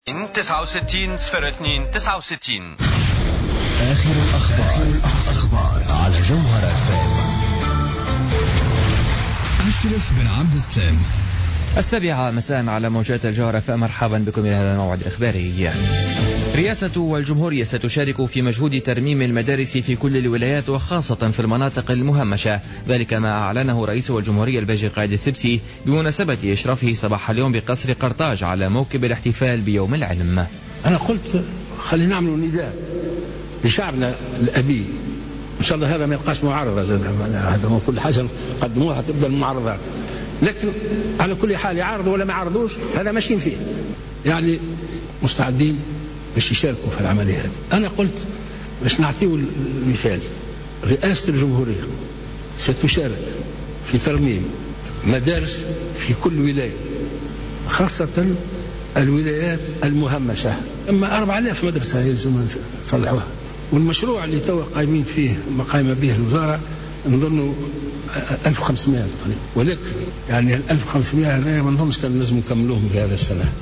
69 02 69. آخر الأخبار على جوهرة FM. أشرف بن عبد السلام. 7 مساء على موجات الجوهرة، فمرحبا بكم إلى هذا الموعد الإخباري. رئاسة والجمهورية ستشارك في مجهود ترميم المدارس في كل الولايات وخاصة في المناطق المهمشة، ذلك ما أعلنه رئيس والجمهورية الباجي قائد السبسي بمناسبة إشرافه صباح اليوم بقصر قرطاج على موكب الاحتفال بيوم العلم. أنا قلت خلينا نعملوا نداء لشعبنا الأبي، إن شاء الله هذا ما يبقاش معارضة، هذا كل حاجة قدموها تبدأ المعارضات، لكن على كل حال يعارضوا ولا ما يعارضوش هذا ماشيين فيه، يعني مستعدين باش يشاركوا في العملية هذه. أنا قلت باش نعطيه المثال، رئاسة الجمهورية ستشارك في ترميم مدارس في كل ولاية، خاصة الولايات المهمشة، أما 4000 مدرسة يلزم نصلحوها، والمشروع اللي توا قايمين فيه ما قايمة به الوزارة نظن 1500 تقريبا، ولكن يعني 1500 هذا ما نظنش كان لازم نكملوهم في هذا السنة.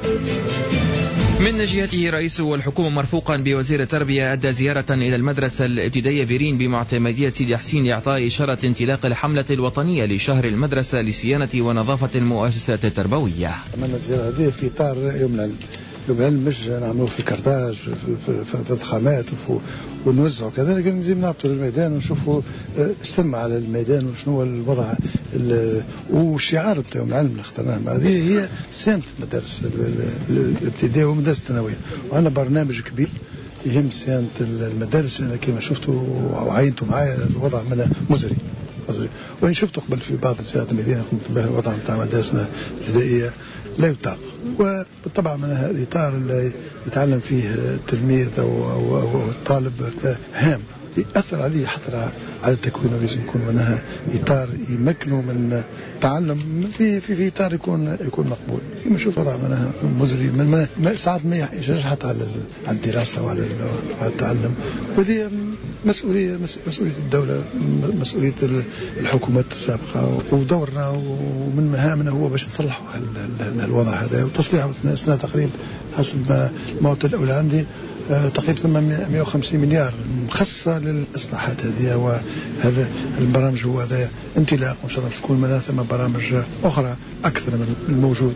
من جهته رئيس الحكومة مرفوقا بوزير التربية أدى زيارة إلى المدرسة الابتدائية بيرين بمعتمدية سيدي حسين لإعطاء إشارة انطلاق الحملة الوطنية لشهر المدرسة لصيانة ونظافة المؤسسات التربوية. عملنا الزيارة هذه في إطار يوم العلم. يوم العلم مش نعملوه في كرتاج في الضخامات ونوزعوا كذا، لكن نزيد نهبطوا للميدان ونشوفوا استمع على الميدان وشنو هو الوضع والشعار بتاع يوم العلم اللي اخترناه. هذه هي صيانة المدارس الابتدائية والمدارس الثانوية، وعندنا برنامج كبير يهم صيانة المدارس. أنا كما شفتوا وعينتوا معايا الوضع منها مزري، وإن شفتوا قبل في بعض سيارات المدينة قمت به الوضع بتاع مدارسنا الابتدائية لا يطاق، وبالطبع من الإطار اللي يتعلم فيه التلميذ أو الطالب هام يأثر عليه حتى على التكوين، ولازم يكون منها إطار يمكنه من تعلم في إطار يكون مقبول. كما نشوف وضع منها مزري، ساعات ما يحتاج حتى على الدراسة وعلى التعلم، وهذه مسؤولية الدولة، مسؤولية الحكومات السابقة، ودورنا ومن مهامنا هو باش نصلحوا الوضع هذا. وتصليحه سنة تقريبا حسب المعطى الأولى عندي تقريبا 150 مليار مخصصة للإصلاحات هذه، وهذا البرامج هو هذا انطلاق، وإن شاء الله تكون منها ثم برامج أخرى أكثر من الموجود.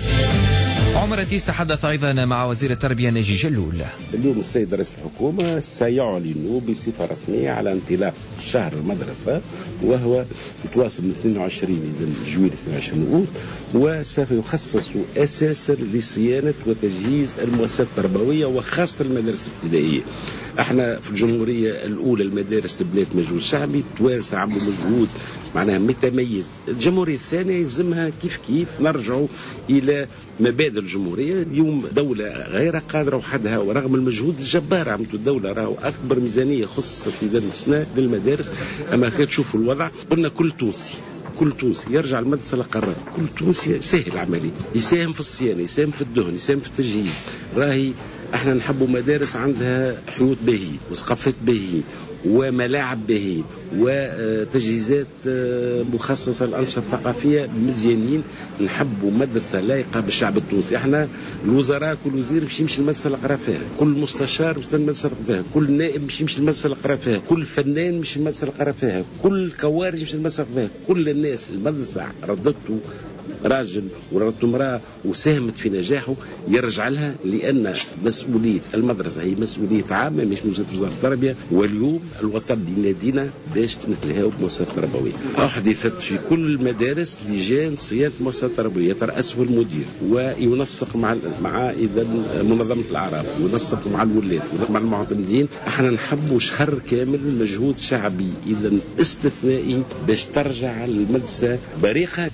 عمر التيس تحدث أيضا مع وزير التربية ناجي جلول. اليوم السيد رئيس الحكومة سيعلن بصفة رسمية على انطلاق شهر المدرسة، وهو يتواصل من 22 إلى جويلية 22 أوت، وسوف يخصص أساسا لصيانة وتجهيز المؤسسات التربوية وخاصة المدارس الابتدائية. احنا في الجمهورية الأولى المدارس تبنات مجهود شعبي، توانسة عملوا مجهود معناها متميز. الجمهورية الثانية يلزمها كيف نرجعوا إلى مبادئ الجمهورية. اليوم دولة غير قادرة وحدها، ورغم المجهود الجبار عملته الدولة، راهو أكبر ميزانية خصصت في ذا السنة للمدارس. أما كي تشوفوا الوضع قلنا كل تونسي يرجع المدرسة القرار، كل تونسي سهل العملية، يساهم في الصيانة، يساهم في الدهن، يساهم في التجهيز. راهي احنا نحبوا مدارس عندها حيوط باهية وسقفات باهية وملاعب باهية وتجهيزات مخصصة للأنشطة الثقافية مزيانين. نحبوا مدرسة لايقة بالشعب التونسي. احنا الوزراء كل وزير باش يمشي المدرسة اللي قرا فيها، كل مستشار باش المدرسة اللي قرا فيها، كل نائب باش يمشي المدرسة اللي قرا فيها، كل فنان باش المدرسة اللي قرا فيها، كل كوارج باش المدرسة اللي قرا فيها. كل الناس المدرسة ردته راجل وردته امرأة وساهمت في نجاحه يرجع لها، لأن مسؤولية المدرسة هي مسؤولية عامة مش مسؤولية وزارة التربية. واليوم الوطن ينادينا باش نتلهاو بمؤسسات تربوية. أحدثت في كل المدارس لجان صيانة مؤسسات تربوية يترأسه المدير، وينسق مع إذا منظمة الأعراف، وينسق مع الولاة مع المعتمدين. احنا نحبوا شهر كامل مجهود شعبي إذا استثنائي باش ترجع المدرسة بريقة.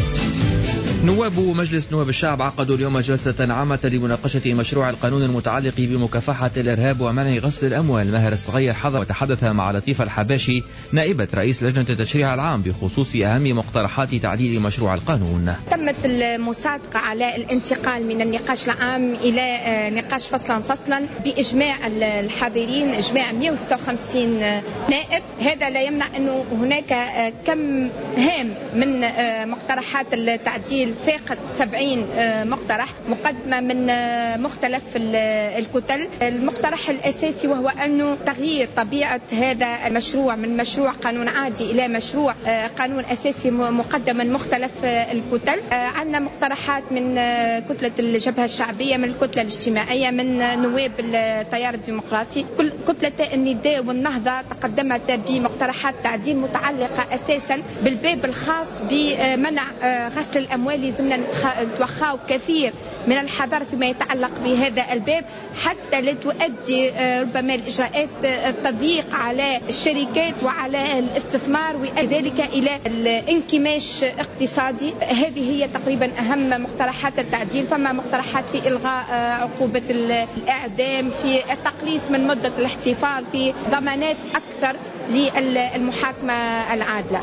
نواب مجلس نواب الشعب عقدوا اليوم جلسة عامة لمناقشة مشروع القانون المتعلق بمكافحة الإرهاب ومنع غسل الأموال. ماهر الصغير حضر وتحدث مع لطيفة الحباشي نائبة رئيس لجنة التشريع العام بخصوص أهم مقترحات تعديل مشروع القانون. تمت المصادقة على الانتقال من النقاش العام إلى نقاش فصلا بإجماع الحاضرين، إجماع 156 نائب. هذا لا يمنع أنه هناك كم هام من مقترحات التعديل فاقت 70 مقترح مقدمة من مختلف الكتل. المقترح الأساسي وهو أنه تغيير طبيعة هذا المشروع من مشروع قانون عادي إلى مشروع قانون أساسي مقدم من مختلف الكتل. عندنا مقترحات من كتلة الجبهة الشعبية، من الكتلة الاجتماعية، من نواب التيار الديمقراطي. كل كتلة النداء والنهضة تقدمت بمقترحات تعديل متعلقة أساسا بالباب الخاص بمنع غسل الأموال. لازمنا نتوخاو كثير من الحذر فيما يتعلق بهذا الباب حتى لا تؤدي ربما الإجراءات التضييق على الشركات وعلى الاستثمار ويؤدي ذلك إلى الانكماش اقتصادي. هذه هي تقريبا أهم مقترحات التعديل. فما مقترحات في إلغاء عقوبة الإعدام، في التقليص من مدة الاحتفاظ، في ضمانات أكثر للمحاكمة العادلة.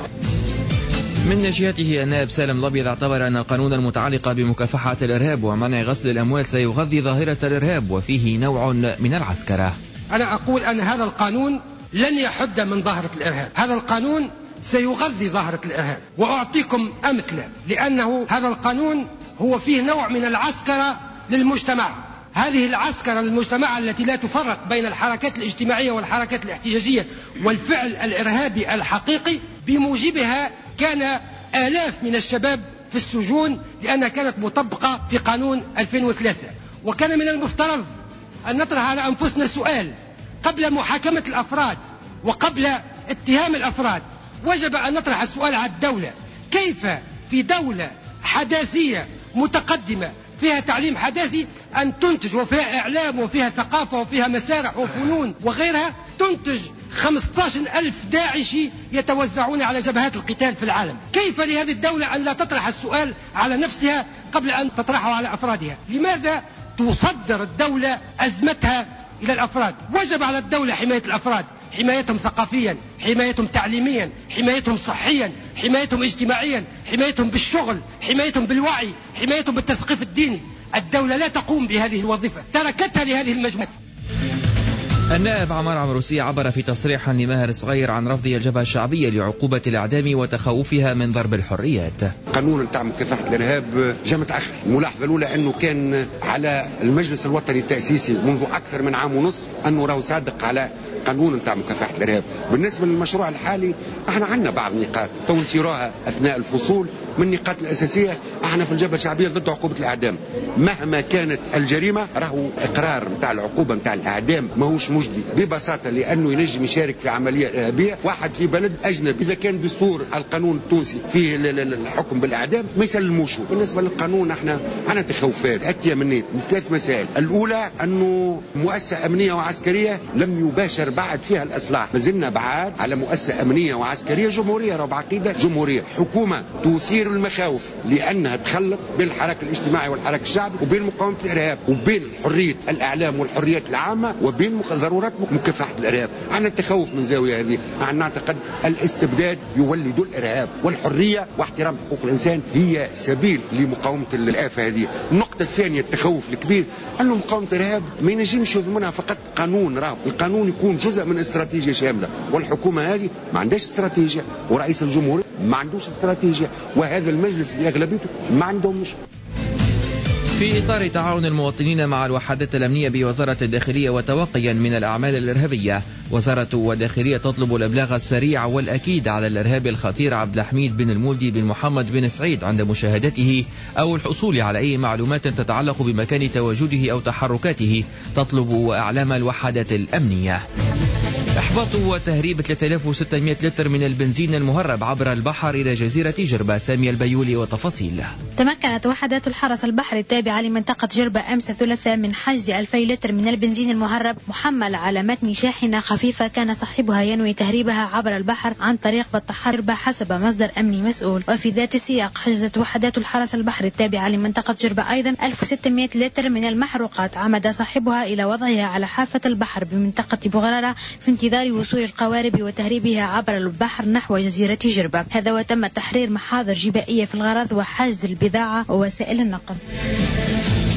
من جهته النائب سالم الأبيض اعتبر أن القانون المتعلق بمكافحة الإرهاب ومنع غسل الأموال سيغذي ظاهرة الإرهاب وفيه نوع من العسكرة. أنا أقول أن هذا القانون لن يحد من ظاهرة الإرهاب، هذا القانون سيغذي ظاهرة الإرهاب. وأعطيكم أمثلة، لأنه هذا القانون هو فيه نوع من العسكرة للمجتمع. هذه العسكرة للمجتمع التي لا تفرق بين الحركات الاجتماعية والحركات الاحتجاجية والفعل الإرهابي الحقيقي، بموجبها كان آلاف من الشباب في السجون لأنها كانت مطبقة في قانون 2003. وكان من المفترض أن نطرح على أنفسنا سؤال قبل محاكمة الأفراد وقبل اتهام الأفراد. وجب أن نطرح السؤال على الدولة: كيف في دولة حداثية متقدمة فيها تعليم حداثي أن تنتج، وفيها إعلام وفيها ثقافة وفيها مسارح وفنون وغيرها، تنتج 15,000 داعشي يتوزعون على جبهات القتال في العالم؟ كيف لهذه الدولة أن لا تطرح السؤال على نفسها قبل أن تطرحه على أفرادها؟ لماذا تصدر الدولة أزمتها إلى الأفراد؟ وجب على الدولة حماية الأفراد، حمايتهم ثقافيا، حمايتهم تعليميا، حمايتهم صحيا، حمايتهم اجتماعيا، حمايتهم بالشغل، حمايتهم بالوعي، حمايتهم بالتثقيف الديني. الدولة لا تقوم بهذه الوظيفة، تركتها لهذه المجموعات. النائب عمار عمروسي عبر في تصريح لماهر صغير عن رفض الجبهة الشعبية لعقوبة الإعدام وتخوفها من ضرب الحريات. قانون نتاع مكافحة الإرهاب جاء متأخر. الملاحظة الأولى أنه كان على المجلس الوطني التأسيسي منذ أكثر من عام ونصف أنه راهو صادق على قانون نتاع مكافحة الإرهاب. بالنسبة للمشروع الحالي احنا عندنا بعض النقاط تو نثيروها أثناء الفصول. من النقاط الأساسية احنا في الجبهة الشعبية ضد عقوبة الإعدام مهما كانت الجريمة. راهو إقرار نتاع العقوبة نتاع الإعدام ماهوش مجدي ببساطة، لأنه ينجم يشارك في عملية إرهابية واحد في بلد أجنبي. إذا كان دستور القانون التونسي فيه الحكم بالإعدام ما يسلموش. بالنسبة للقانون احنا عندنا تخوفات أتية من ثلاث مسائل. الأولى أنه مؤسسة أمنية وعسكرية لم يباشر بعد فيها الإصلاح، لازلنا بعاد على مؤسسة أمنية وعسكرية جمهورية، راه بعقيدة جمهورية. حكومة تثير المخاوف لأنها تخلط بين الحراك الاجتماعي والحراك الشعبي وبين مقاومة الإرهاب وبين حرية الإعلام والحريات العامة وبين ضرورات مكافحة الإرهاب. عندنا التخوف من زاوية هذه. عندنا نعتقد الاستبداد يولد الإرهاب، والحرية واحترام حقوق الإنسان هي سبيل لمقاومة الآفة هذه. النقطة الثانية التخوف الكبير أنه مقاومة الإرهاب ما ينجمش يضمنها فقط قانون. راه القانون يكون جزء من استراتيجية شاملة، والحكومة هذه ما عندهاش استراتيجية، ورئيس الجمهورية ما عندوش استراتيجية، وهذا المجلس بأغلبيته ما عندهمش. في إطار تعاون المواطنين مع الوحدات الأمنية بوزارة الداخلية وتوقيا من الأعمال الإرهابية، وزارة الداخلية تطلب الإبلاغ السريع والأكيد على الإرهابي الخطير عبد الحميد بن المولدي بن محمد بن سعيد عند مشاهدته أو الحصول على أي معلومات تتعلق بمكان تواجده أو تحركاته. تطلب أعلام الوحدات الأمنية. إحباط وتهريب 3600 لتر من البنزين المهرب عبر البحر إلى جزيرة جربة. سامية البيولي وتفاصيل. تمكنت وحدات الحرس البحري التابعة لمنطقة جربة أمس الثلاثاء من حجز 2000 لتر من البنزين المهرب محمل على متن شاحنة خفيفة كان صاحبها ينوي تهريبها عبر البحر عن طريق بطحات جربة حسب مصدر أمني مسؤول. وفي ذات السياق حجزت وحدات الحرس البحري التابعة لمنطقة جربة أيضا 1600 لتر من المحروقات عمد صاحبها إلى وضعها على حافة البحر بمنطقة بغرارة في انتظار وصول القوارب وتهريبها عبر البحر نحو جزيرة جربة. هذا وتم تحرير محاضر جبائية في الغرض وحجز البضاعة ووسائل النقل.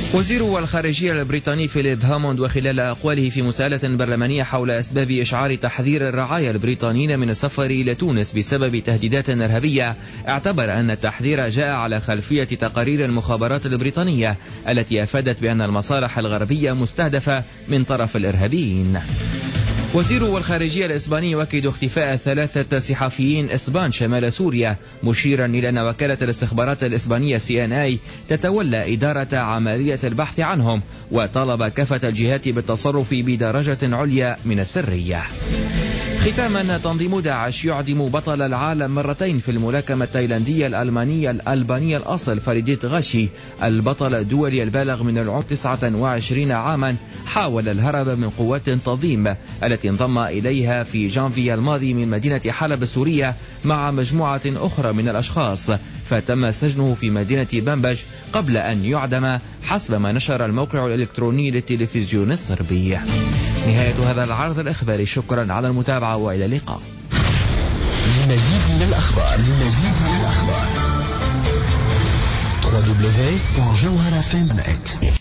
وزير الخارجية البريطاني فيليب هاموند وخلال أقواله في مسألة برلمانية حول أسباب إشعار تحذير الرعايا البريطانيين من السفر إلى تونس بسبب تهديدات إرهابية، اعتبر أن التحذير جاء على خلفية تقارير المخابرات البريطانية التي أفادت بأن المصالح الغربية مستهدفة من طرف الإرهابيين. وزير الخارجية الإسباني يؤكد اختفاء 3 صحفيين إسبان شمال سوريا، مشيرا إلى أن وكالة الاستخبارات الإسبانية CIA تتولى إدارة عملية البحث عنهم، وطالب كافة الجهات بالتصرف بدرجة عليا من السرية. ختاما، تنظيم داعش يعدم بطل العالم مرتين في الملاكمة التايلاندية الألبانية الأصل فريديت غاشي، البطل الدولي البالغ من العمر 29 عاما، حاول الهرب من قوات تنظيم التي انضم إليها في جانفي الماضي من مدينة حلب السورية مع مجموعة أخرى من الأشخاص، فتم سجنه في مدينة بامبج قبل أن يعدم حسب ما نشر الموقع الإلكتروني للتلفزيون الصربي. نهاية هذا العرض الإخباري، شكرا على المتابعة وإلى اللقاء. للمزيد من الأخبار www.jawharafm.net